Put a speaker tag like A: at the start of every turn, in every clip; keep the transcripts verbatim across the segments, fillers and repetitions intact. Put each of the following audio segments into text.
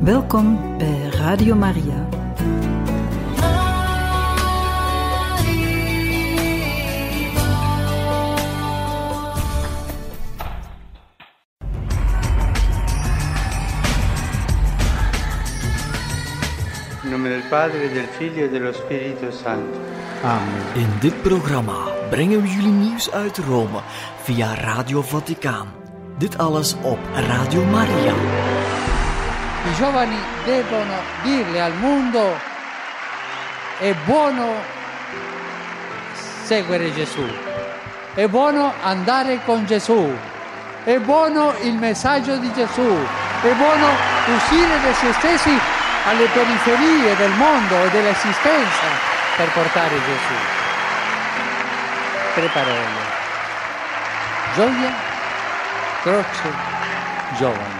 A: Welkom bij Radio Maria.
B: In nome del Padre, del Figlio e dello Spirito Santo. Amen.
C: In dit programma brengen we jullie nieuws uit Rome via Radio Vaticaan. Dit alles op Radio Maria.
D: I giovani devono dirle al mondo: è buono seguire Gesù, è buono andare con Gesù, è buono il messaggio di Gesù, è buono uscire da se stessi alle periferie del mondo e dell'esistenza per portare Gesù. Tre parole: gioia, croce, giovani.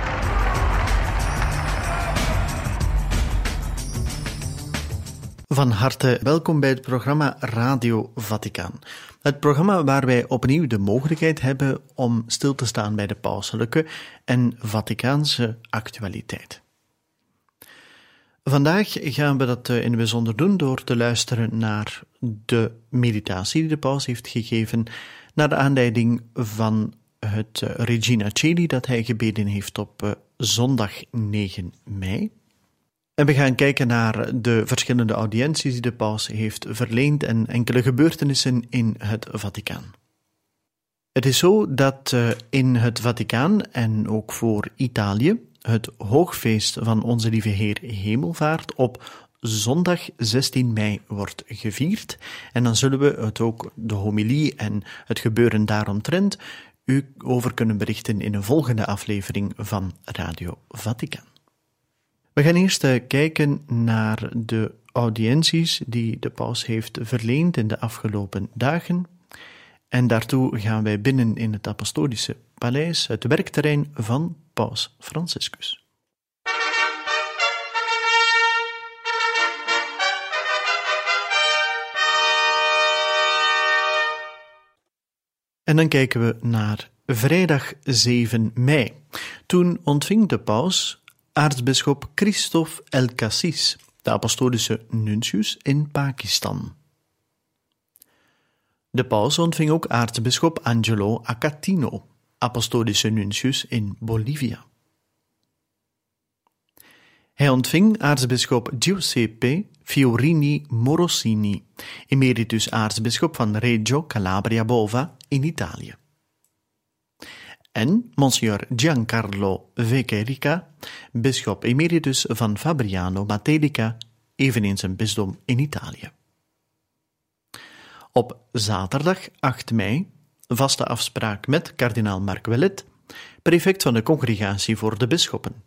E: Van harte welkom bij het programma Radio Vaticaan. Het programma waar wij opnieuw de mogelijkheid hebben om stil te staan bij de pauselijke en Vaticaanse actualiteit. Vandaag gaan we dat in het bijzonder doen door te luisteren naar de meditatie die de paus heeft gegeven naar de aanleiding van het Regina Coeli dat hij gebeden heeft op zondag negen mei. En we gaan kijken naar de verschillende audiënties die de paus heeft verleend en enkele gebeurtenissen in het Vaticaan. Het is zo dat uh, in het Vaticaan en ook voor Italië het hoogfeest van Onze Lieve Heer Hemelvaart op zondag zestien mei wordt gevierd. En dan zullen we het ook de homilie en het gebeuren daaromtrent u over kunnen berichten in een volgende aflevering van Radio Vaticaan. We gaan eerst kijken naar de audiënties die de paus heeft verleend in de afgelopen dagen. En daartoe gaan wij binnen in het Apostolische Paleis, het werkterrein van Paus Franciscus. En dan kijken we naar vrijdag zeven mei. Toen ontving de paus aartsbisschop Christophe El-Cassis, de apostolische nuntius in Pakistan. De paus ontving ook aartsbisschop Angelo Acatino, apostolische nuntius in Bolivia. Hij ontving aartsbisschop Giuseppe Fiorini Morosini, emeritus aartsbisschop van Reggio Calabria Bova in Italië. En Monsignor Giancarlo Vecerica, bisschop emeritus van Fabriano Matelica, eveneens een bisdom in Italië. Op zaterdag acht mei, vaste afspraak met kardinaal Marc Ouellet, prefect van de Congregatie voor de Bisschoppen.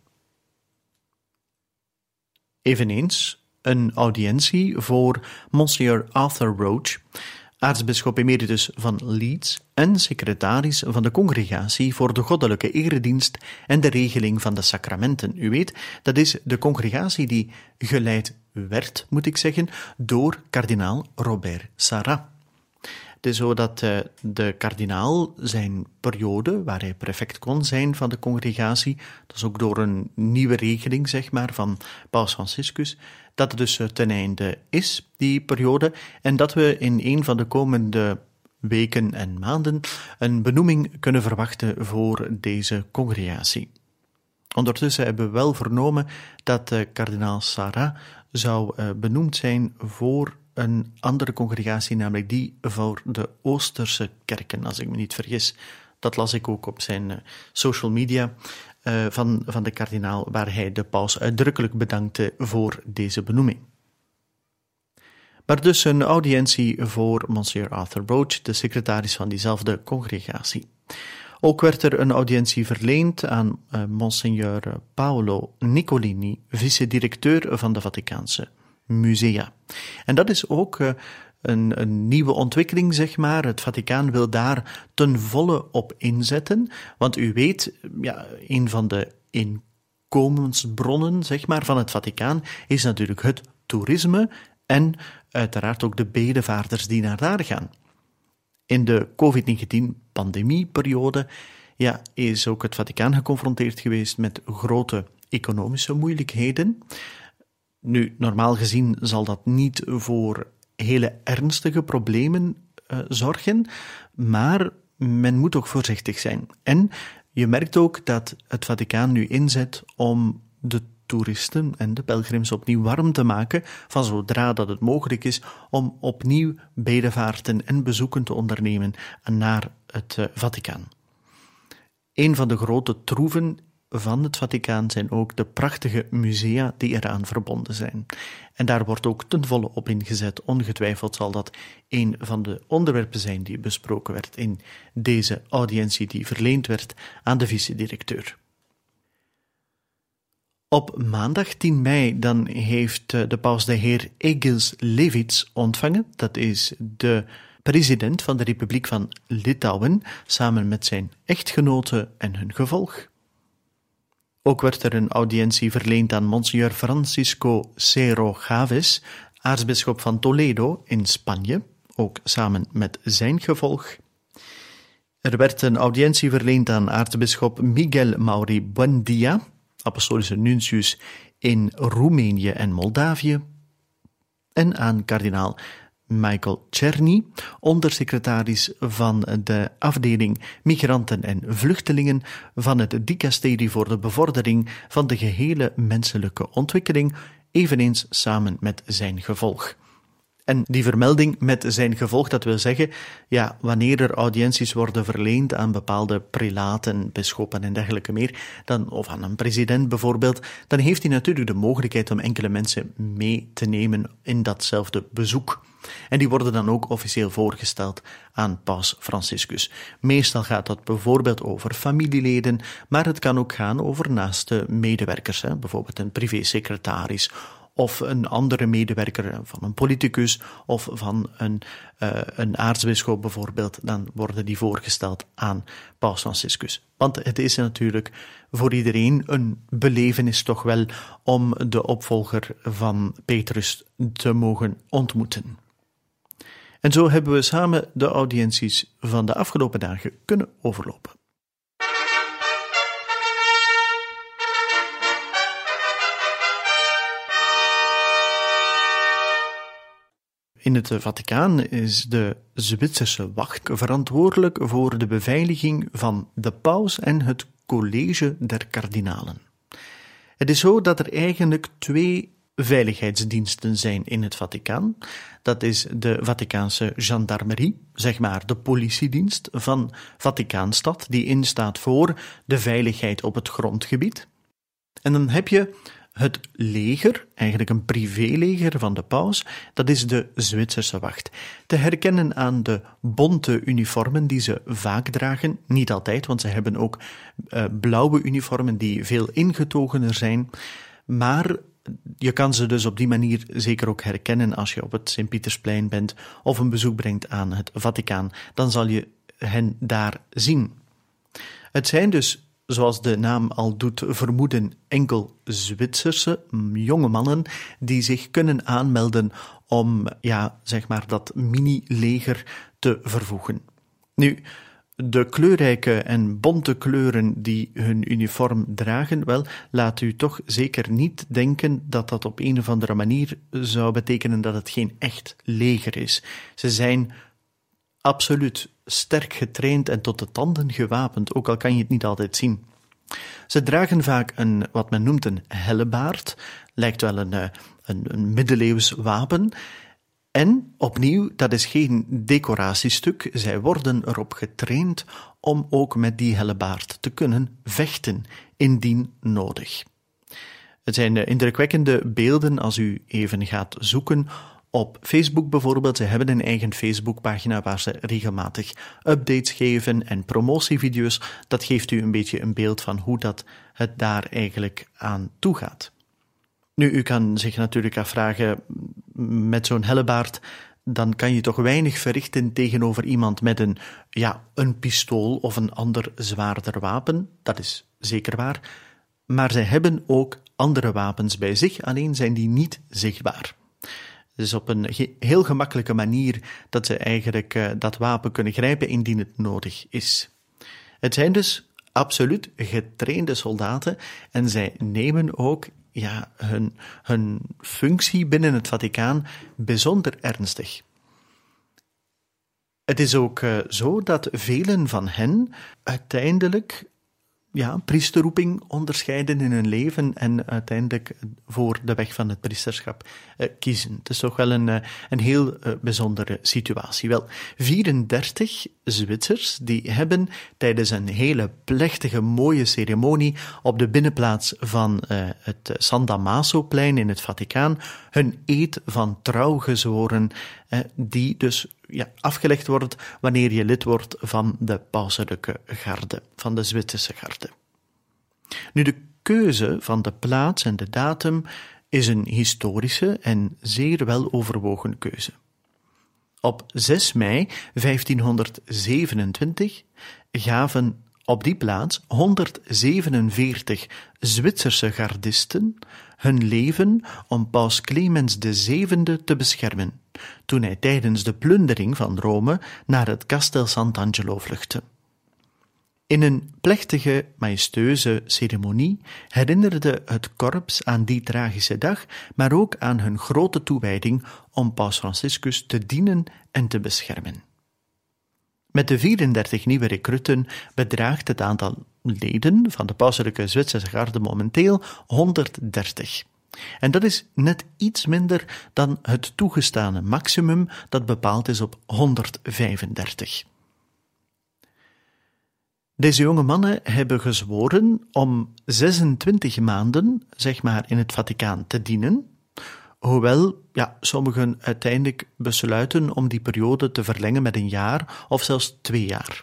E: Eveneens een audiëntie voor Monsignor Arthur Roach, aartsbisschop emeritus van Leeds en secretaris van de Congregatie voor de Goddelijke Eredienst en de Regeling van de Sacramenten. U weet, dat is de congregatie die geleid werd, moet ik zeggen, door kardinaal Robert Sarrat. Het is zo dat uh, de kardinaal zijn periode, waar hij prefect kon zijn van de congregatie, dat is ook door een nieuwe regeling, zeg maar, van Paus Franciscus, dat het dus ten einde is, die periode, en dat we in een van de komende weken en maanden een benoeming kunnen verwachten voor deze congregatie. Ondertussen hebben we wel vernomen dat uh, kardinaal Sarrat zou uh, benoemd zijn voor een andere congregatie, namelijk die voor de Oosterse kerken, als ik me niet vergis. Dat las ik ook op zijn uh, social media uh, van, van de kardinaal, waar hij de paus uitdrukkelijk bedankte voor deze benoeming. Maar dus een audiëntie voor Monsignor Arthur Roach, de secretaris van diezelfde congregatie. Ook werd er een audiëntie verleend aan uh, Monsignor Paolo Nicolini, vice-directeur van de Vaticaanse musea. En dat is ook uh, een, een nieuwe ontwikkeling, zeg maar. Het Vaticaan wil daar ten volle op inzetten, want u weet, ja, een van de inkomensbronnen, zeg maar, van het Vaticaan is natuurlijk het toerisme en uiteraard ook de bedevaarders die naar daar gaan. In de covid negentien-pandemieperiode ja, is ook het Vaticaan geconfronteerd geweest met grote economische moeilijkheden. Nu, normaal gezien zal dat niet voor hele ernstige problemen uh, zorgen, maar men moet ook voorzichtig zijn. En je merkt ook dat het Vaticaan nu inzet om de toeristen en de pelgrims opnieuw warm te maken, van zodra dat het mogelijk is om opnieuw bedevaarten en bezoeken te ondernemen naar het uh, Vaticaan. Een van de grote troeven van het Vaticaan zijn ook de prachtige musea die eraan verbonden zijn. En daar wordt ook ten volle op ingezet. Ongetwijfeld zal dat een van de onderwerpen zijn die besproken werd in deze audiëntie die verleend werd aan de vice-directeur. Op maandag tien mei dan heeft de paus de heer Egils Levits ontvangen. Dat is de president van de Republiek van Litouwen, samen met zijn echtgenote en hun gevolg. Ook werd er een audiëntie verleend aan Monsignor Francisco Cerro Chaves, aartsbisschop van Toledo in Spanje, ook samen met zijn gevolg. Er werd een audiëntie verleend aan aartsbisschop Miguel Mauri Buendia, apostolische nuntius in Roemenië en Moldavië, en aan kardinaal Michael Czerny, ondersecretaris van de afdeling Migranten en Vluchtelingen van het dicasterie voor de bevordering van de gehele menselijke ontwikkeling, eveneens samen met zijn gevolg. En die vermelding met zijn gevolg, dat wil zeggen, ja, wanneer er audiënties worden verleend aan bepaalde prelaten, bisschoppen en dergelijke meer, dan, of aan een president bijvoorbeeld, dan heeft hij natuurlijk de mogelijkheid om enkele mensen mee te nemen in datzelfde bezoek. En die worden dan ook officieel voorgesteld aan paus Franciscus. Meestal gaat dat bijvoorbeeld over familieleden, maar het kan ook gaan over naaste medewerkers, hè, bijvoorbeeld een privésecretaris of een andere medewerker van een politicus of van een, uh, een aartsbisschop bijvoorbeeld, dan worden die voorgesteld aan paus Franciscus. Want het is natuurlijk voor iedereen een belevenis toch wel om de opvolger van Petrus te mogen ontmoeten. En zo hebben we samen de audiënties van de afgelopen dagen kunnen overlopen. In het Vaticaan is de Zwitserse wacht verantwoordelijk voor de beveiliging van de paus en het college der kardinalen. Het is zo dat er eigenlijk twee veiligheidsdiensten zijn in het Vaticaan. Dat is de Vaticaanse gendarmerie, zeg maar de politiedienst van Vaticaanstad, die instaat voor de veiligheid op het grondgebied. En dan heb je het leger, eigenlijk een privéleger van de paus, dat is de Zwitserse wacht. Te herkennen aan de bonte uniformen die ze vaak dragen, niet altijd, want ze hebben ook uh, blauwe uniformen die veel ingetogener zijn, maar je kan ze dus op die manier zeker ook herkennen als je op het Sint-Pietersplein bent of een bezoek brengt aan het Vaticaan, dan zal je hen daar zien. Het zijn dus, zoals de naam al doet vermoeden, enkel Zwitserse jonge mannen die zich kunnen aanmelden om, ja, zeg maar, dat mini-leger te vervoegen. Nu, de kleurrijke en bonte kleuren die hun uniform dragen, wel, laat u toch zeker niet denken dat dat op een of andere manier zou betekenen dat het geen echt leger is. Ze zijn absoluut sterk getraind en tot de tanden gewapend, ook al kan je het niet altijd zien. Ze dragen vaak een, wat men noemt een hellebaard, lijkt wel een, een, een middeleeuws wapen. En opnieuw, dat is geen decoratiestuk, zij worden erop getraind om ook met die hellebaard te kunnen vechten, indien nodig. Het zijn indrukwekkende beelden als u even gaat zoeken op Facebook bijvoorbeeld. Ze hebben een eigen Facebookpagina waar ze regelmatig updates geven en promotievideo's. Dat geeft u een beetje een beeld van hoe dat het daar eigenlijk aan toe gaat. Nu, u kan zich natuurlijk afvragen, met zo'n hellebaard, dan kan je toch weinig verrichten tegenover iemand met een, ja, een pistool of een ander zwaarder wapen. Dat is zeker waar. Maar zij hebben ook andere wapens bij zich, alleen zijn die niet zichtbaar. Het is op een ge- heel gemakkelijke manier dat ze eigenlijk uh, dat wapen kunnen grijpen indien het nodig is. Het zijn dus absoluut getrainde soldaten en zij nemen ook ja, hun, hun functie binnen het Vaticaan bijzonder ernstig. Het is ook uh, zo dat velen van hen uiteindelijk ja, priesterroeping onderscheiden in hun leven en uiteindelijk voor de weg van het priesterschap uh, kiezen. Het is toch wel een, uh, een heel uh, bijzondere situatie. Wel, vierendertig Zwitsers die hebben tijdens een hele plechtige, mooie ceremonie op de binnenplaats van uh, het San Damaso-plein in het Vaticaan hun eed van trouw gezworen, uh, die dus ja, afgelegd wordt wanneer je lid wordt van de pauselijke garde, van de Zwitserse garde. Nu, de keuze van de plaats en de datum is een historische en zeer wel overwogen keuze. Op zes mei vijftienhonderdzevenentwintig gaven op die plaats honderdzevenenveertig Zwitserse gardisten hun leven om paus Clemens de zevende te beschermen, toen hij tijdens de plundering van Rome naar het Castel Sant'Angelo vluchtte. In een plechtige, majestueuze ceremonie herinnerde het korps aan die tragische dag, maar ook aan hun grote toewijding om paus Franciscus te dienen en te beschermen. Met de vierendertig nieuwe recruten bedraagt het aantal leden van de pauselijke Zwitserse garde momenteel honderddertig. En dat is net iets minder dan het toegestane maximum dat bepaald is op honderdvijfendertig. Deze jonge mannen hebben gezworen om zesentwintig maanden, zeg maar, in het Vaticaan te dienen, hoewel ja, sommigen uiteindelijk besluiten om die periode te verlengen met een jaar of zelfs twee jaar.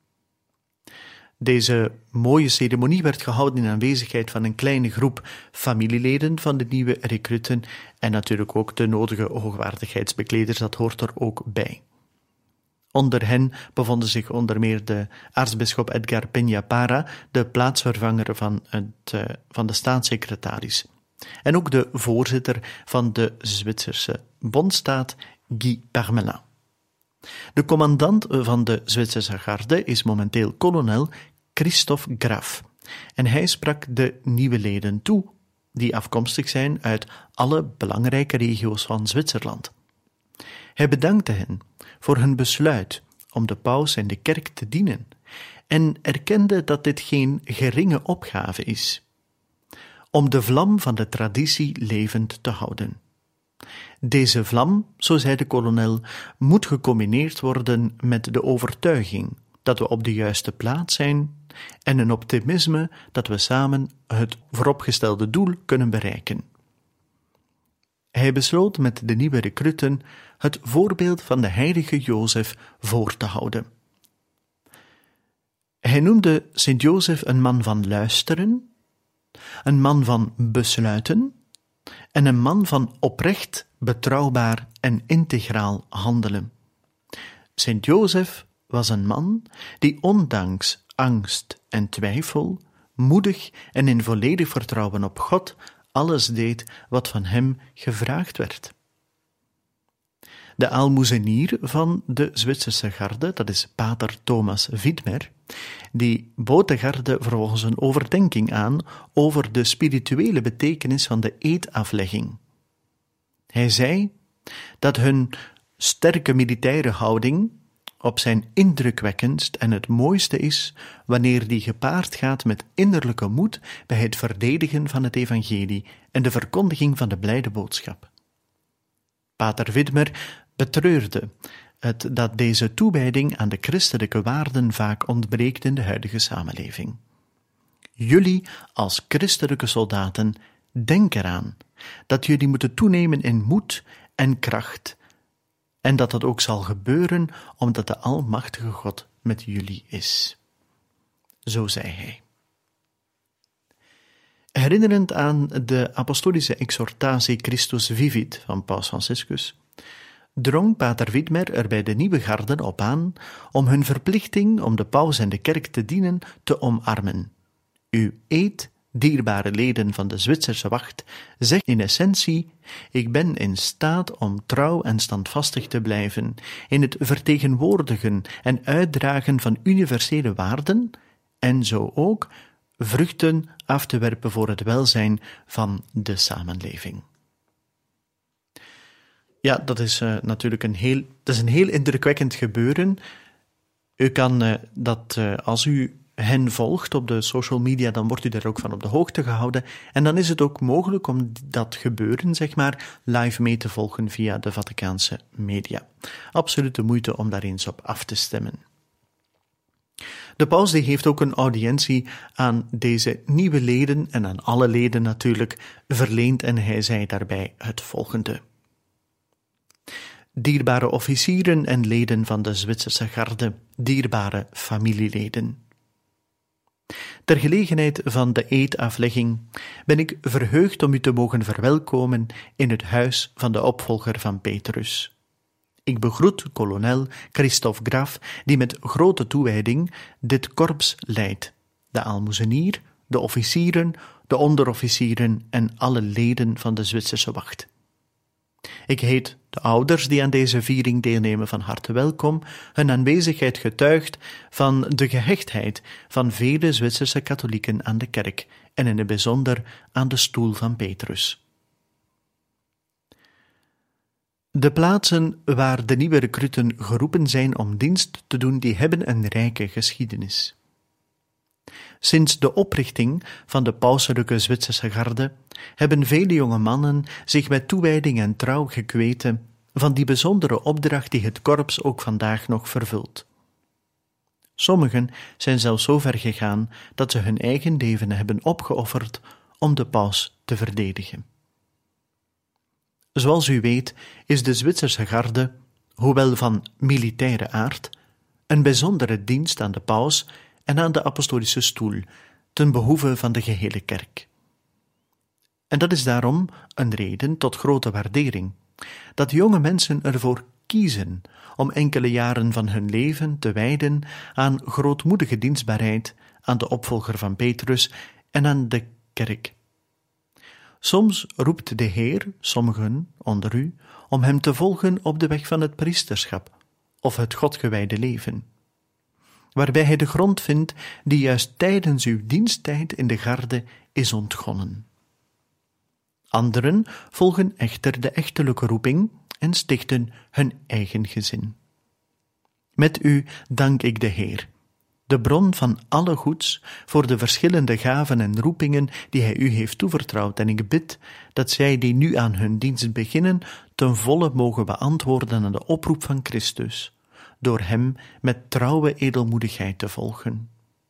E: Deze mooie ceremonie werd gehouden in aanwezigheid van een kleine groep familieleden van de nieuwe recruten en natuurlijk ook de nodige hoogwaardigheidsbekleders, dat hoort er ook bij. Onder hen bevonden zich onder meer de aartsbisschop Edgar Peña Parra, de plaatsvervanger van, het, uh, van de staatssecretaris. En ook de voorzitter van de Zwitserse bondstaat, Guy Parmelin. De commandant van de Zwitserse garde is momenteel kolonel Christophe Graf. En hij sprak de nieuwe leden toe, die afkomstig zijn uit alle belangrijke regio's van Zwitserland. Hij bedankte hen voor hun besluit om de paus en de kerk te dienen en erkende dat dit geen geringe opgave is, om de vlam van de traditie levend te houden. Deze vlam, zo zei de kolonel, moet gecombineerd worden met de overtuiging dat we op de juiste plaats zijn en een optimisme dat we samen het vooropgestelde doel kunnen bereiken. Hij besloot met de nieuwe recruten het voorbeeld van de heilige Jozef voor te houden. Hij noemde Sint Jozef een man van luisteren, een man van besluiten en een man van oprecht, betrouwbaar en integraal handelen. Sint Jozef was een man die ondanks angst en twijfel, moedig en in volledig vertrouwen op God alles deed wat van hem gevraagd werd. De aalmoezenier van de Zwitserse garde, dat is pater Thomas Widmer, die bood de garde vervolgens een overdenking aan over de spirituele betekenis van de eedaflegging. Hij zei dat hun sterke militaire houding op zijn indrukwekkendst en het mooiste is wanneer die gepaard gaat met innerlijke moed bij het verdedigen van het evangelie en de verkondiging van de blijde boodschap. Pater Widmer betreurde het dat deze toewijding aan de christelijke waarden vaak ontbreekt in de huidige samenleving. Jullie als christelijke soldaten, denk eraan dat jullie moeten toenemen in moed en kracht, en dat dat ook zal gebeuren omdat de Almachtige God met jullie is. Zo zei hij. Herinnerend aan de apostolische exhortatie Christus Vivit van paus Franciscus, drong pater Widmer er bij de nieuwe garden op aan om hun verplichting om de paus en de kerk te dienen te omarmen. Uw eed, dierbare leden van de Zwitserse wacht, zegt in essentie: ik ben in staat om trouw en standvastig te blijven in het vertegenwoordigen en uitdragen van universele waarden en zo ook vruchten af te werpen voor het welzijn van de samenleving. Ja, dat is uh, natuurlijk een heel, dat is een heel indrukwekkend gebeuren. U kan uh, dat, uh, als u hen volgt op de social media, dan wordt u daar ook van op de hoogte gehouden. En dan is het ook mogelijk om dat gebeuren, zeg maar, live mee te volgen via de Vaticaanse media. Absoluut de moeite om daar eens op af te stemmen. De paus die heeft ook een audiëntie aan deze nieuwe leden en aan alle leden natuurlijk verleend en hij zei daarbij het volgende. Dierbare officieren en leden van de Zwitserse garde, dierbare familieleden. Ter gelegenheid van de eedaflegging ben ik verheugd om u te mogen verwelkomen in het huis van de opvolger van Petrus. Ik begroet kolonel Christophe Graf, die met grote toewijding dit korps leidt, de aalmoezenier, de officieren, de onderofficieren en alle leden van de Zwitserse wacht. Ik heet de ouders die aan deze viering deelnemen van harte welkom. Hun aanwezigheid getuigt van de gehechtheid van vele Zwitserse katholieken aan de kerk en in het bijzonder aan de stoel van Petrus. De plaatsen waar de nieuwe recruten geroepen zijn om dienst te doen, die hebben een rijke geschiedenis. Sinds de oprichting van de pauselijke Zwitserse garde hebben vele jonge mannen zich met toewijding en trouw gekweten van die bijzondere opdracht die het korps ook vandaag nog vervult. Sommigen zijn zelfs zo ver gegaan dat ze hun eigen leven hebben opgeofferd om de paus te verdedigen. Zoals u weet is de Zwitserse garde, hoewel van militaire aard, een bijzondere dienst aan de paus en aan de apostolische stoel, ten behoeve van de gehele kerk. En dat is daarom een reden tot grote waardering, dat jonge mensen ervoor kiezen om enkele jaren van hun leven te wijden aan grootmoedige dienstbaarheid aan de opvolger van Petrus en aan de kerk. Soms roept de Heer sommigen onder u om hem te volgen op de weg van het priesterschap of het godgewijde leven, waarbij hij de grond vindt die juist tijdens uw diensttijd in de garde is ontgonnen. Anderen volgen echter de echtelijke roeping en stichten hun eigen gezin. Met u dank ik de Heer, de bron van alle goeds, voor de verschillende gaven en roepingen die hij u heeft toevertrouwd, en ik bid dat zij die nu aan hun dienst beginnen, ten volle mogen beantwoorden aan de oproep van Christus, door hem met trouwe edelmoedigheid te volgen.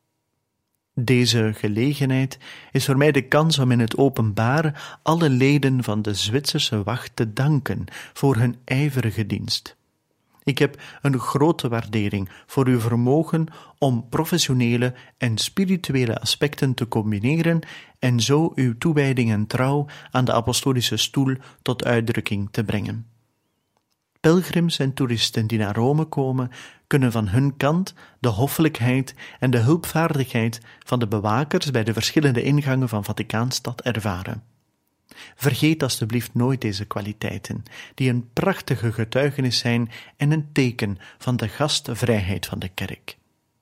E: Deze gelegenheid is voor mij de kans om in het openbaar alle leden van de Zwitserse wacht te danken voor hun ijverige dienst. Ik heb een grote waardering voor uw vermogen om professionele en spirituele aspecten te combineren en zo uw toewijding en trouw aan de apostolische stoel tot uitdrukking te brengen. Pelgrims en toeristen die naar Rome komen, kunnen van hun kant de hoffelijkheid en de hulpvaardigheid van de bewakers bij de verschillende ingangen van Vaticaanstad ervaren. Vergeet alstublieft nooit deze kwaliteiten, die een prachtige getuigenis zijn en een teken van de gastvrijheid van de kerk.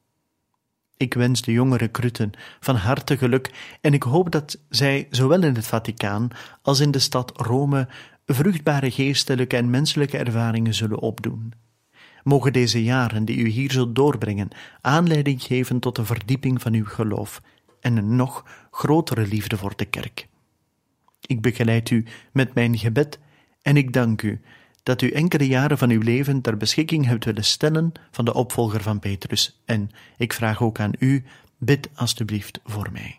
E: Ik wens de jonge recruten van harte geluk en ik hoop dat zij zowel in het Vaticaan als in de stad Rome vruchtbare geestelijke en menselijke ervaringen zullen opdoen. Mogen deze jaren die u hier zult doorbrengen aanleiding geven tot een verdieping van uw geloof en een nog grotere liefde voor de kerk. Ik begeleid u met mijn gebed en ik dank u dat u enkele jaren van uw leven ter beschikking hebt willen stellen van de opvolger van Petrus. En ik vraag ook aan u, bid alstublieft voor mij.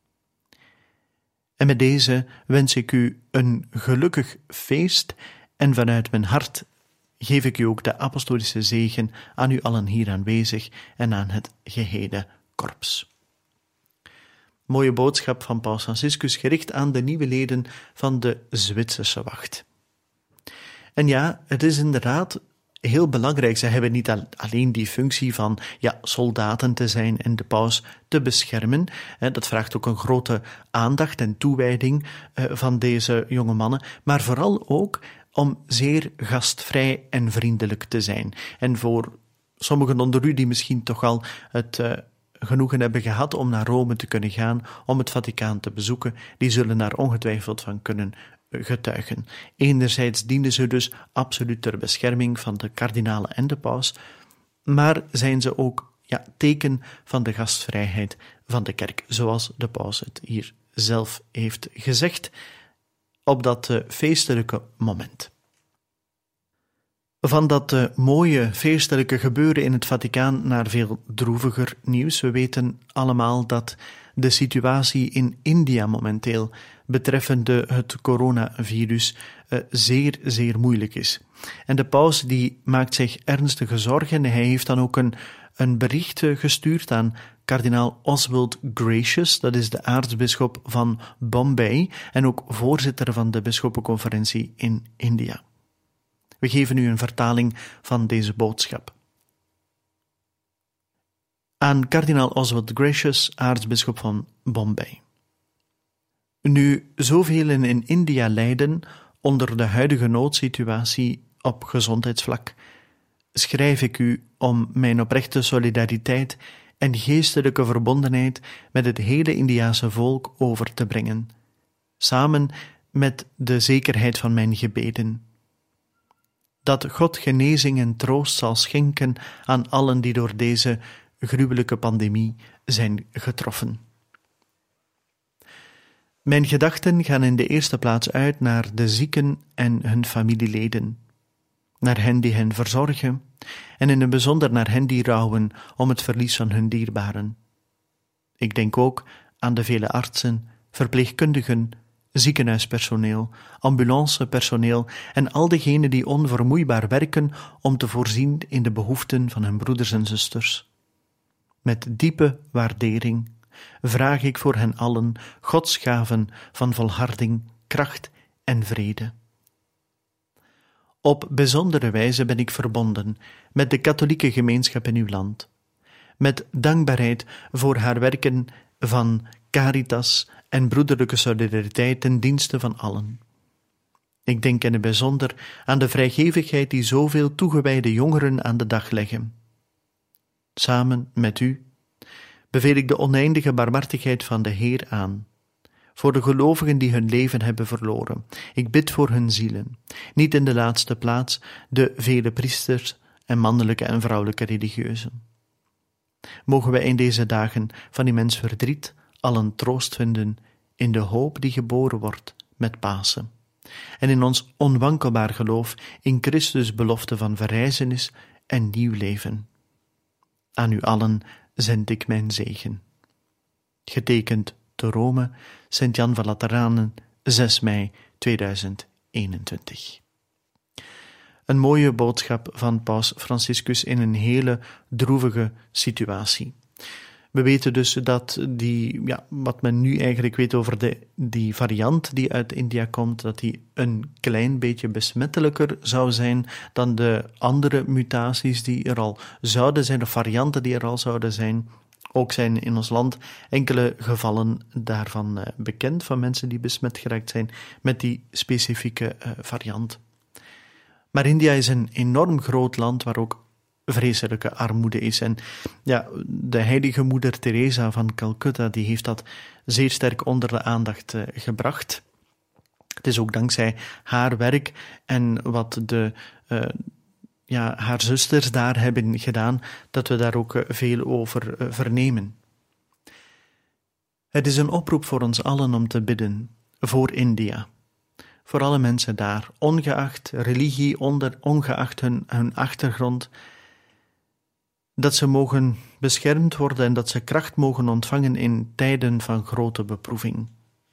E: En met deze wens ik u een gelukkig feest en vanuit mijn hart geef ik u ook de apostolische zegen aan u allen hier aanwezig en aan het gehele korps. Mooie boodschap van Paus Franciscus gericht aan de nieuwe leden van de Zwitserse wacht. En ja, het is inderdaad heel belangrijk. Zij hebben niet alleen die functie van ja, soldaten te zijn en de paus te beschermen. Dat vraagt ook een grote aandacht en toewijding van deze jonge mannen, maar vooral ook om zeer gastvrij en vriendelijk te zijn. En voor sommigen onder u die misschien toch al het uh, genoegen hebben gehad om naar Rome te kunnen gaan, om het Vaticaan te bezoeken, die zullen daar ongetwijfeld van kunnen getuigen. Enerzijds dienen ze dus absoluut ter bescherming van de kardinalen en de paus, maar zijn ze ook ja, teken van de gastvrijheid van de kerk, zoals de paus het hier zelf heeft gezegd op dat uh, feestelijke moment. Van dat uh, mooie feestelijke gebeuren in het Vaticaan naar veel droeviger nieuws. We weten allemaal dat de situatie in India momenteel betreffende het coronavirus uh, zeer, zeer moeilijk is. En de paus die maakt zich ernstige zorgen. Hij heeft dan ook een, een bericht uh, gestuurd aan kardinaal Oswald Gracious, dat is de aartsbisschop van Bombay en ook voorzitter van de bisschoppenconferentie in India. We geven u een vertaling van deze boodschap. Aan kardinaal Oswald Gracious, aartsbisschop van Bombay. Nu zoveel in India lijden onder de huidige noodsituatie op gezondheidsvlak, schrijf ik u om mijn oprechte solidariteit en geestelijke verbondenheid met het hele Indiase volk over te brengen, samen met de zekerheid van mijn gebeden. Dat God genezing en troost zal schenken aan allen die door deze gruwelijke pandemie zijn getroffen. Mijn gedachten gaan in de eerste plaats uit naar de zieken en hun familieleden, naar hen die hen verzorgen en in het bijzonder naar hen die rouwen om het verlies van hun dierbaren. Ik denk ook aan de vele artsen, verpleegkundigen, ziekenhuispersoneel, ambulancepersoneel en al diegenen die onvermoeibaar werken om te voorzien in de behoeften van hun broeders en zusters. Met diepe waardering vraag ik voor hen allen Gods gaven van volharding, kracht en vrede. Op bijzondere wijze ben ik verbonden met de katholieke gemeenschap in uw land, met dankbaarheid voor haar werken van caritas en broederlijke solidariteit ten dienste van allen. Ik denk in het bijzonder aan de vrijgevigheid die zoveel toegewijde jongeren aan de dag leggen. Samen met u beveel ik de oneindige barmhartigheid van de Heer aan, voor de gelovigen die hun leven hebben verloren. Ik bid voor hun zielen, niet in de laatste plaats de vele priesters en mannelijke en vrouwelijke religieuzen. Mogen wij in deze dagen van immens verdriet allen troost vinden in de hoop die geboren wordt met Pasen, en in ons onwankelbaar geloof in Christus' belofte van verrijzenis en nieuw leven. Aan u allen zend ik mijn zegen. Getekend te Rome, Sint-Jan van Lateranen, zes mei tweeduizend eenentwintig. Een mooie boodschap van Paus Franciscus in een hele droevige situatie. We weten dus dat die, ja, wat men nu eigenlijk weet over de, die variant die uit India komt, dat die een klein beetje besmettelijker zou zijn dan de andere mutaties die er al zouden zijn, of varianten die er al zouden zijn. Ook zijn in ons land enkele gevallen daarvan uh, bekend, van mensen die besmet geraakt zijn met die specifieke uh, variant. Maar India is een enorm groot land waar ook vreselijke armoede is. En ja, de heilige moeder Teresa van Calcutta, die heeft dat zeer sterk onder de aandacht uh, gebracht. Het is ook dankzij haar werk en wat de, uh, ja, haar zusters daar hebben gedaan, dat we daar ook uh, veel over uh, vernemen. Het is een oproep voor ons allen om te bidden voor India. Voor alle mensen daar, ongeacht religie, onder, ongeacht hun, hun achtergrond, dat ze mogen beschermd worden en dat ze kracht mogen ontvangen in tijden van grote beproeving.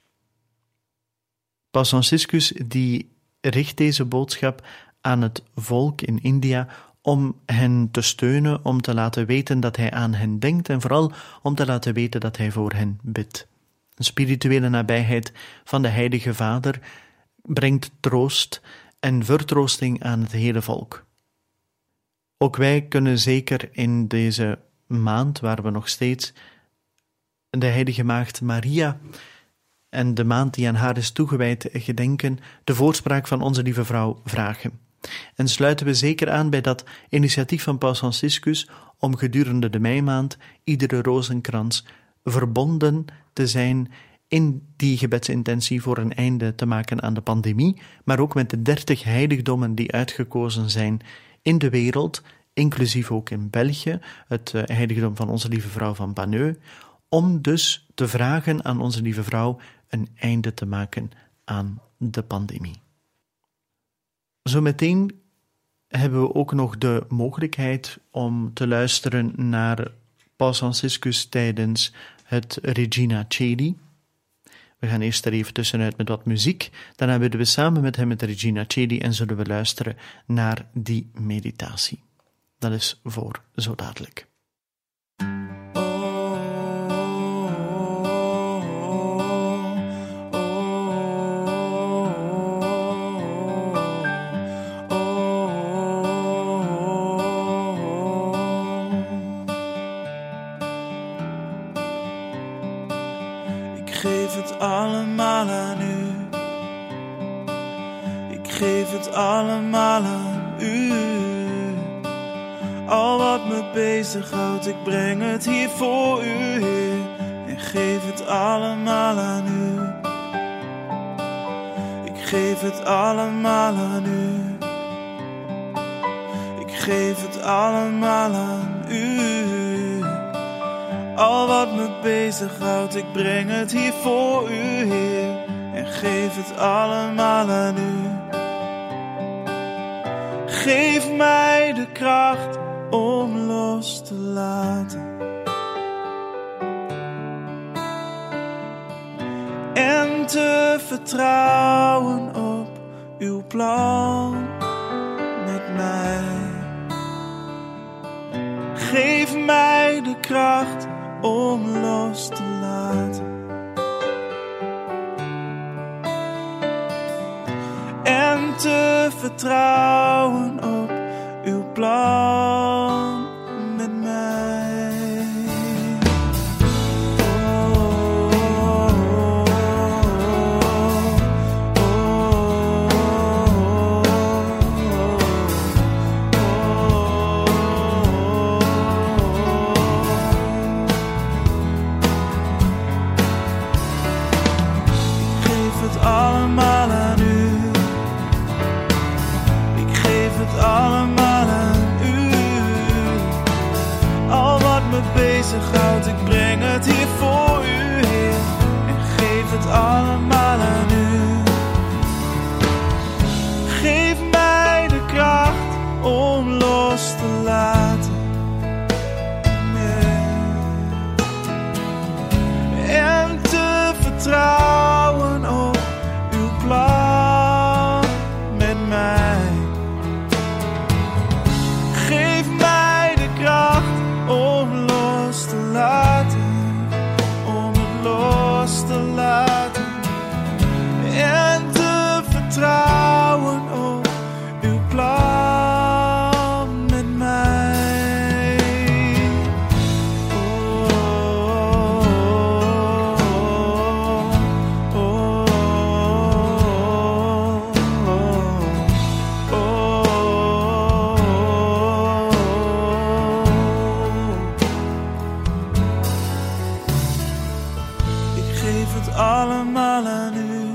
E: Paus Franciscus die richt deze boodschap aan het volk in India om hen te steunen, om te laten weten dat hij aan hen denkt en vooral om te laten weten dat hij voor hen bidt. Een spirituele nabijheid van de Heilige Vader brengt troost en vertroosting aan het hele volk. Ook wij kunnen zeker in deze maand, waar we nog steeds de Heilige Maagd Maria en de maand die aan haar is toegewijd gedenken, de voorspraak van onze Lieve Vrouw vragen. En sluiten we zeker aan bij dat initiatief van Paus Franciscus om gedurende de meimaand iedere rozenkrans verbonden te zijn in die gebedsintentie voor een einde te maken aan de pandemie, maar ook met de dertig heiligdommen die uitgekozen zijn in de wereld, inclusief ook in België, het heiligdom van Onze Lieve Vrouw van Banneux, om dus te vragen aan Onze Lieve Vrouw een einde te maken aan de pandemie. Zometeen hebben we ook nog de mogelijkheid om te luisteren naar Paus Franciscus tijdens het Regina Coeli. We gaan eerst er even tussenuit met wat muziek, daarna willen we samen met hem het Regina Coeli en zullen we luisteren naar die meditatie. Dat is voor zo dadelijk.
F: Allemaal aan u. Ik geef het allemaal aan u. Al wat me bezighoudt, ik breng het hier voor u, Heer. En geef het allemaal aan u. Ik geef het allemaal aan u. Ik geef het allemaal aan u. Al wat me bezighoudt, ik breng het hier voor u, Heer. En geef het allemaal aan u. Geef mij de kracht om los te laten. En te vertrouwen op uw plan met mij. Geef mij de kracht om los te laten. En te vertrouwen op uw plan met mij. Oh, oh, oh, oh, allemaal aan u. Ik geef het allemaal aan u. Al wat me bezighoudt, ik breng het hier voor u, Heer. En geef het allemaal aan u. Geef mij de kracht om los te laten. Nee. En te vertrouwen op plan met mij. Geef mij de kracht om los te laten, om het los te laten. En te vertrouwen op uw plan met mij. Oh, oh, oh, allemaal aan u.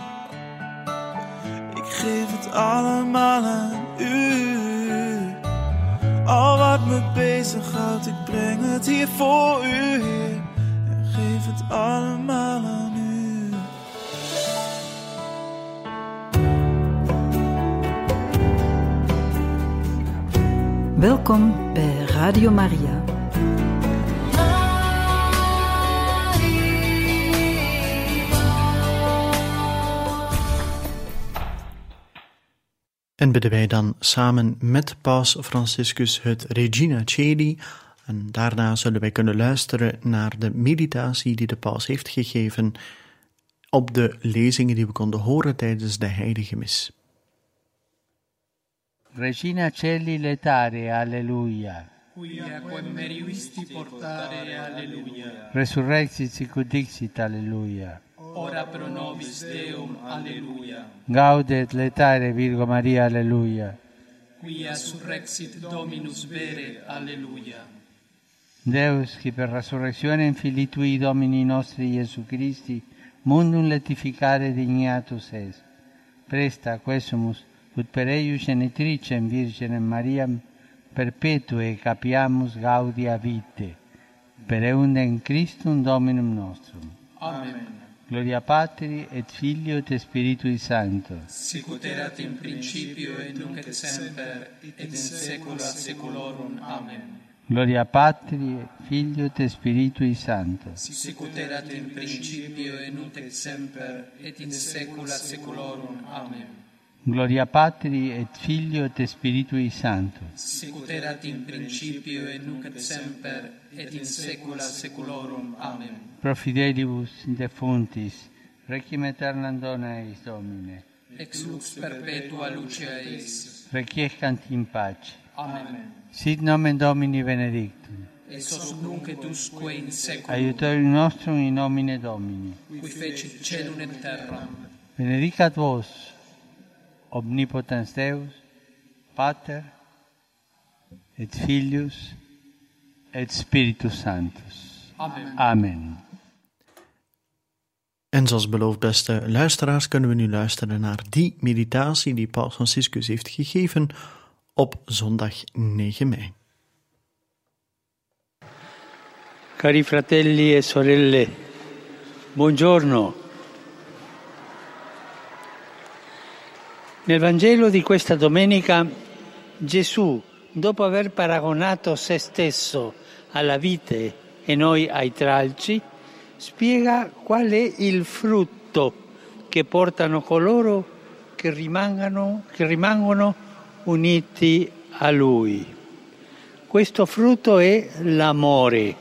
F: Ik geef het allemaal aan u. Al wat me bezighoudt, ik breng het hier voor u, Heer. En geef het allemaal aan u.
A: Welkom bij Radio Maria.
E: En bidden wij dan samen met Paus Franciscus het Regina Coeli. En daarna zullen wij kunnen luisteren naar de meditatie die de paus heeft gegeven op de lezingen die we konden horen tijdens de heilige mis.
D: Regina Coeli letare, alleluia.
G: Quia quem meriuisti portare, alleluia.
D: Resurrexit sicut dixit, alleluia.
G: ora pro nobis Deum, alleluia.
D: Gaudet letare Virgo Maria, alleluia.
G: Quia surrexit Dominus vere, alleluia.
D: Deus, qui per resurrezione in Filii Tui Domini nostri Iesu Christi, mundum letificare dignatus est. Presta quesumus, ut per eius genitricem Virginem Mariam, perpetue capiamus gaudia vitae, per eundem Christum Dominum nostrum.
G: Amen.
D: Gloria Patri et Filio et Spiritui Sancto.
G: Sicut erat in principio et nunc et semper et in saecula saeculorum. Amen.
D: Gloria Patri et Filio et Spiritui Sancto.
G: Sicut erat in principio et nunc et semper et in saecula saeculorum. Amen.
D: Gloria Patri et Filio et Spiritui Sancto.
G: Sicut erat in principio et nunc et semper et in saecula saeculorum. Amen.
D: Pro fidelibus defuntis, requiem aeternam dona eis Domine.
G: Ex lux perpetua luce eis.
D: Requiescant in pace.
G: Amen.
D: Sit nomen Domini benedictum.
G: Ex hoc nunc et usque in saeculum.
D: Aiutorium nostrum in nomine Domini.
G: Qui fecit caelum et terram.
D: Benedicat vos, omnipotens Deus, Pater, et Filius, et Spiritus Sanctus.
G: Amen.
D: Amen.
E: En zoals beloofd, beste luisteraars, kunnen we nu luisteren naar die meditatie die Paus Franciscus heeft gegeven op zondag negen mei.
H: Cari fratelli e sorelle, buongiorno. Nel Vangelo di questa domenica, Gesù, dopo aver paragonato se stesso alla vite e noi ai tralci, spiega qual è il frutto che portano coloro che rimangano, che rimangono uniti a Lui. Questo frutto è l'amore.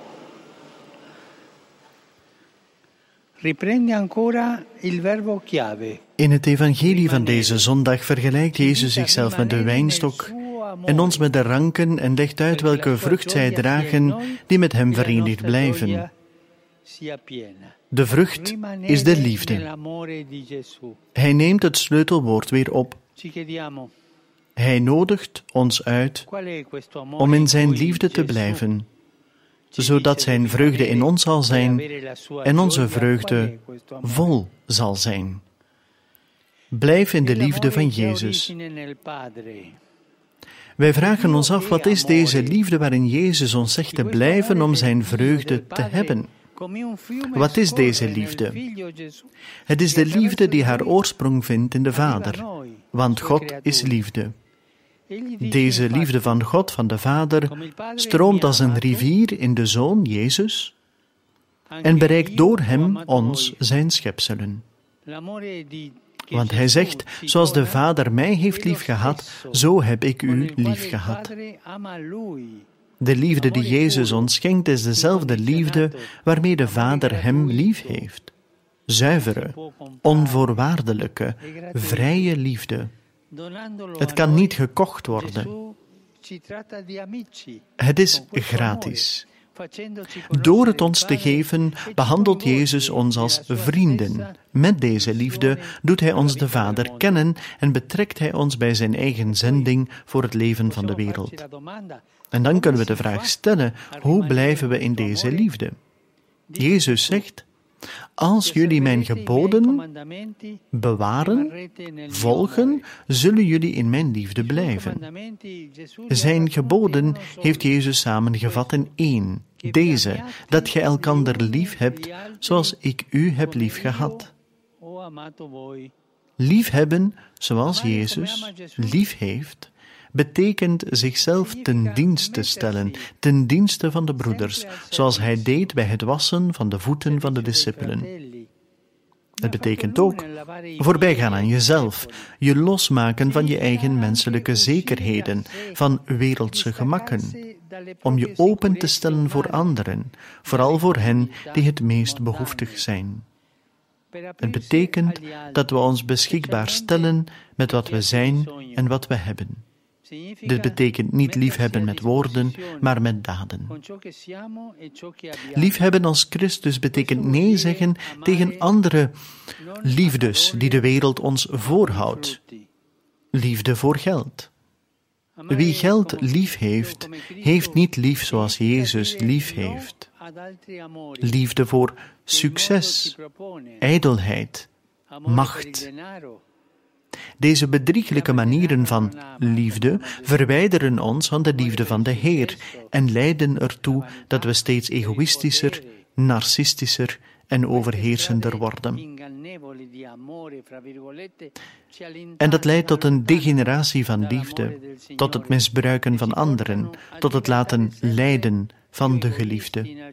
H: Riprende ancora il verbo chiave.
E: In het evangelie van deze zondag vergelijkt Jezus zichzelf met de wijnstok en ons met de ranken en legt uit welke vrucht zij dragen die met hem verenigd blijven. De vrucht is de liefde. Hij neemt het sleutelwoord weer op. Hij nodigt ons uit om in zijn liefde te blijven, zodat zijn vreugde in ons zal zijn en onze vreugde vol zal zijn. Blijf in de liefde van Jezus. Wij vragen ons af, wat is deze liefde waarin Jezus ons zegt te blijven om zijn vreugde te hebben? Wat is deze liefde? Het is de liefde die haar oorsprong vindt in de Vader, want God is liefde. Deze liefde van God, van de Vader, stroomt als een rivier in de Zoon, Jezus, en bereikt door hem ons, zijn schepselen. Want hij zegt, zoals de Vader mij heeft liefgehad, zo heb ik u liefgehad. De liefde die Jezus ons schenkt is dezelfde liefde waarmee de Vader hem lief heeft. Zuivere, onvoorwaardelijke, vrije liefde. Het kan niet gekocht worden. Het is gratis. Door het ons te geven, behandelt Jezus ons als vrienden. Met deze liefde doet Hij ons de Vader kennen en betrekt Hij ons bij zijn eigen zending voor het leven van de wereld. En dan kunnen we de vraag stellen, hoe blijven we in deze liefde? Jezus zegt, als jullie mijn geboden bewaren, volgen, zullen jullie in mijn liefde blijven. Zijn geboden heeft Jezus samengevat in één. Deze, dat gij elkander lief hebt, zoals ik u heb lief gehad. Liefhebben, zoals Jezus lief heeft, betekent zichzelf ten dienste stellen, ten dienste van de broeders, zoals hij deed bij het wassen van de voeten van de discipelen. Het betekent ook voorbijgaan aan jezelf, je losmaken van je eigen menselijke zekerheden, van wereldse gemakken, om je open te stellen voor anderen, vooral voor hen die het meest behoeftig zijn. Het betekent dat we ons beschikbaar stellen met wat we zijn en wat we hebben. Dit betekent niet liefhebben met woorden, maar met daden. Liefhebben als Christus betekent nee zeggen tegen andere liefdes die de wereld ons voorhoudt. Liefde voor geld. Wie geld lief heeft, heeft niet lief zoals Jezus lief heeft. Liefde voor succes, ijdelheid, macht. Deze bedrieglijke manieren van liefde verwijderen ons van de liefde van de Heer en leiden ertoe dat we steeds egoïstischer, narcistischer en overheersender worden. En dat leidt tot een degeneratie van liefde, tot het misbruiken van anderen, tot het laten lijden van de geliefde.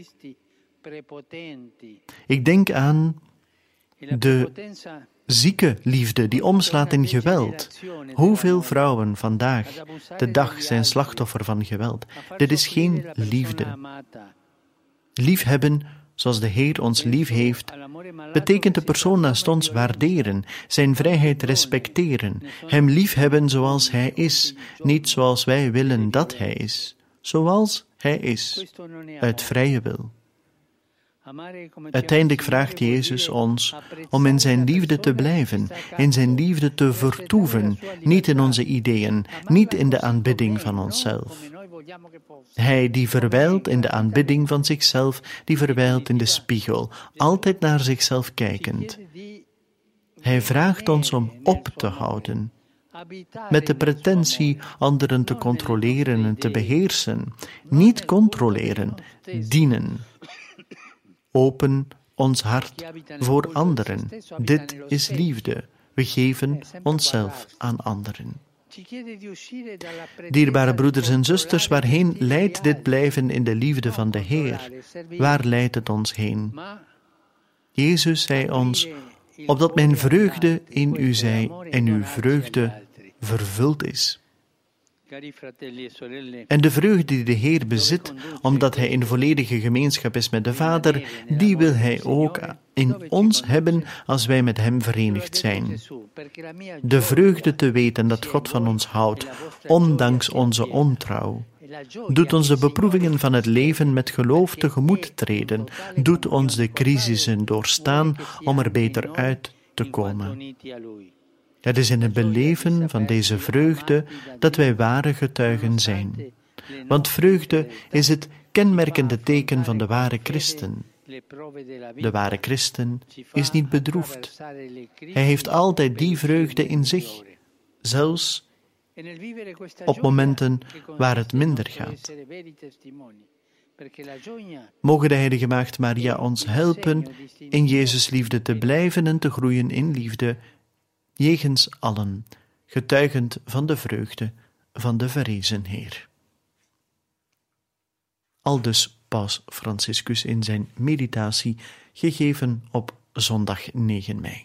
E: Ik denk aan de zieke liefde die omslaat in geweld. Hoeveel vrouwen vandaag de dag zijn slachtoffer van geweld? Dit is geen liefde. Liefhebben, zoals de Heer ons lief heeft, betekent de persoon naast ons waarderen, zijn vrijheid respecteren, hem liefhebben zoals hij is, niet zoals wij willen dat hij is, zoals hij is, uit vrije wil. Uiteindelijk vraagt Jezus ons om in zijn liefde te blijven, in zijn liefde te vertoeven, niet in onze ideeën, niet in de aanbidding van onszelf. Hij die verwijlt in de aanbidding van zichzelf, die verwijlt in de spiegel, altijd naar zichzelf kijkend. Hij vraagt ons om op te houden, met de pretentie anderen te controleren en te beheersen. Niet controleren, dienen. Open ons hart voor anderen. Dit is liefde. We geven onszelf aan anderen. Dierbare broeders en zusters, waarheen leidt dit blijven in de liefde van de Heer? Waar leidt het ons heen? Jezus zei ons, opdat mijn vreugde in u zij en uw vreugde vervuld is. En de vreugde die de Heer bezit, omdat Hij in volledige gemeenschap is met de Vader, die wil Hij ook in ons hebben als wij met Hem verenigd zijn. De vreugde te weten dat God van ons houdt, ondanks onze ontrouw. Doet ons de beproevingen van het leven met geloof tegemoet treden, doet ons de crisissen doorstaan om er beter uit te komen. Het is in het beleven van deze vreugde dat wij ware getuigen zijn. Want vreugde is het kenmerkende teken van de ware christen. De ware christen is niet bedroefd. Hij heeft altijd die vreugde in zich, zelfs op momenten waar het minder gaat. Mogen de heilige Maagd Maria ons helpen in Jezus' liefde te blijven en te groeien in liefde, jegens allen, getuigend van de vreugde van de verrezen Heer. Aldus Paus Franciscus in zijn meditatie, gegeven op zondag negen mei.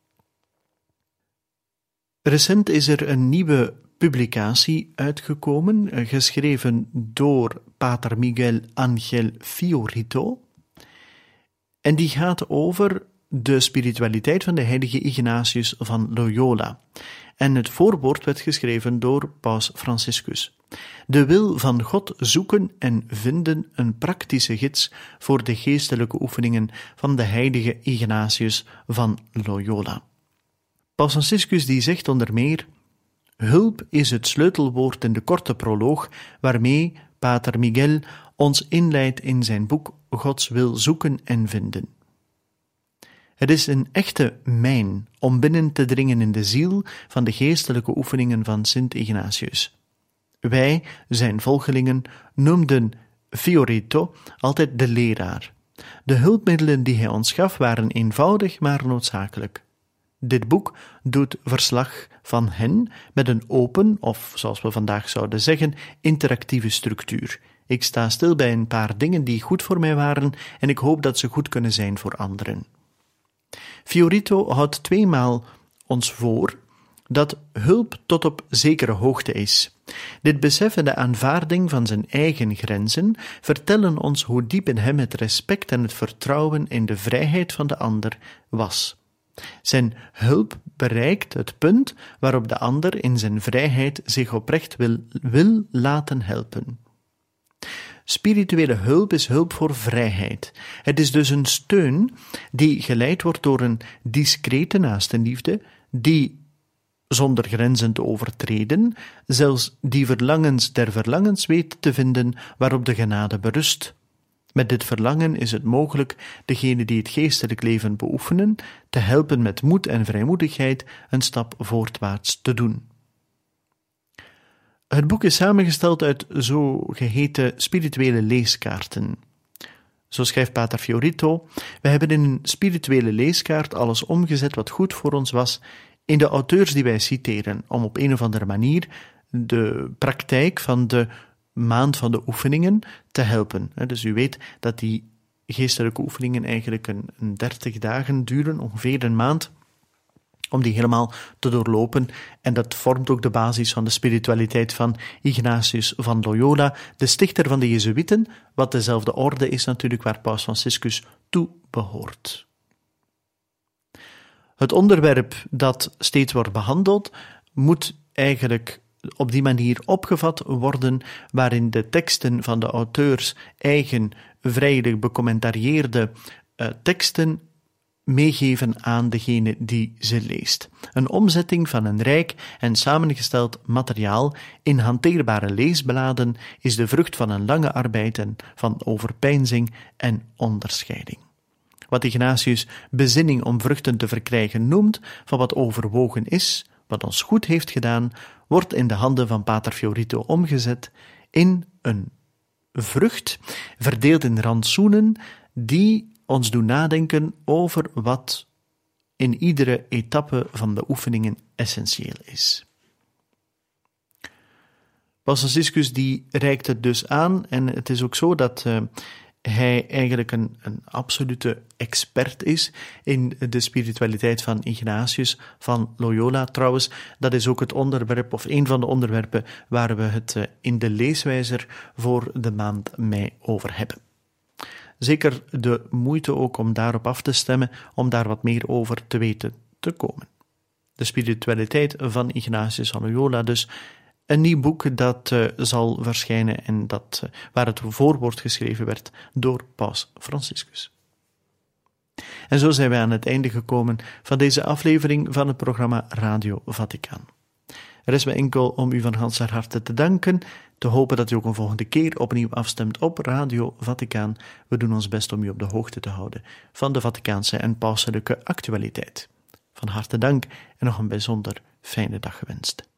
E: Recent is er een nieuwe publicatie uitgekomen, geschreven door pater Miguel Angel Fiorito, en die gaat over de spiritualiteit van de heilige Ignatius van Loyola. En het voorwoord werd geschreven door Paus Franciscus. De wil van God zoeken en vinden, een praktische gids voor de geestelijke oefeningen van de heilige Ignatius van Loyola. Paus Franciscus die zegt onder meer: hulp is het sleutelwoord in de korte proloog waarmee pater Miguel ons inleidt in zijn boek Gods wil zoeken en vinden. Het is een echte mijn om binnen te dringen in de ziel van de geestelijke oefeningen van Sint Ignatius. Wij, zijn volgelingen, noemden Fiorito altijd de leraar. De hulpmiddelen die hij ons gaf waren eenvoudig maar noodzakelijk. Dit boek doet verslag van hen met een open, of zoals we vandaag zouden zeggen, interactieve structuur. Ik sta stil bij een paar dingen die goed voor mij waren en ik hoop dat ze goed kunnen zijn voor anderen. Fiorito houdt tweemaal ons voor dat hulp tot op zekere hoogte is. Dit besef en de aanvaarding van zijn eigen grenzen vertellen ons hoe diep in hem het respect en het vertrouwen in de vrijheid van de ander was. Zijn hulp bereikt het punt waarop de ander in zijn vrijheid zich oprecht wil, wil laten helpen. Spirituele hulp is hulp voor vrijheid. Het is dus een steun die geleid wordt door een discrete naastenliefde, die zonder grenzen te overtreden, zelfs die verlangens der verlangens weet te vinden waarop de genade berust. Met dit verlangen is het mogelijk degenen die het geestelijk leven beoefenen, te helpen met moed en vrijmoedigheid een stap voortwaarts te doen. Het boek is samengesteld uit zogeheten spirituele leeskaarten. Zo schrijft Pater Fiorito: we hebben in een spirituele leeskaart alles omgezet wat goed voor ons was in de auteurs die wij citeren, om op een of andere manier de praktijk van de maand van de oefeningen te helpen. Dus u weet dat die geestelijke oefeningen eigenlijk een, een dertig dagen duren, ongeveer een maand, om die helemaal te doorlopen. En dat vormt ook de basis van de spiritualiteit van Ignatius van Loyola, de stichter van de Jezuïeten, wat dezelfde orde is natuurlijk waar Paus Franciscus toe behoort. Het onderwerp dat steeds wordt behandeld, moet eigenlijk op die manier opgevat worden, waarin de teksten van de auteurs eigen, vrijelijk becommentarieerde uh, teksten meegeven aan degene die ze leest. Een omzetting van een rijk en samengesteld materiaal in hanteerbare leesbladen is de vrucht van een lange arbeid en van overpeinzing en onderscheiding. Wat Ignatius bezinning om vruchten te verkrijgen noemt, van wat overwogen is, wat ons goed heeft gedaan, wordt in de handen van Pater Fiorito omgezet in een vrucht, verdeeld in rantsoenen, die ons doen nadenken over wat in iedere etappe van de oefeningen essentieel is. Paus Franciscus die reikt het dus aan, en het is ook zo dat uh, hij eigenlijk een, een absolute expert is in de spiritualiteit van Ignatius van Loyola. Trouwens, dat is ook het onderwerp, of een van de onderwerpen, waar we het uh, in de leeswijzer voor de maand mei over hebben. Zeker de moeite ook om daarop af te stemmen, om daar wat meer over te weten te komen. De spiritualiteit van Ignatius van Loyola dus. Een nieuw boek dat uh, zal verschijnen en dat, uh, waar het voorwoord geschreven werd door Paus Franciscus. En zo zijn wij aan het einde gekomen van deze aflevering van het programma Radio Vaticaan. Er is mij enkel om u van ganser harte te danken, te hopen dat u ook een volgende keer opnieuw afstemt op Radio Vaticaan. We doen ons best om u op de hoogte te houden van de Vaticaanse en pauselijke actualiteit. Van harte dank en nog een bijzonder fijne dag gewenst.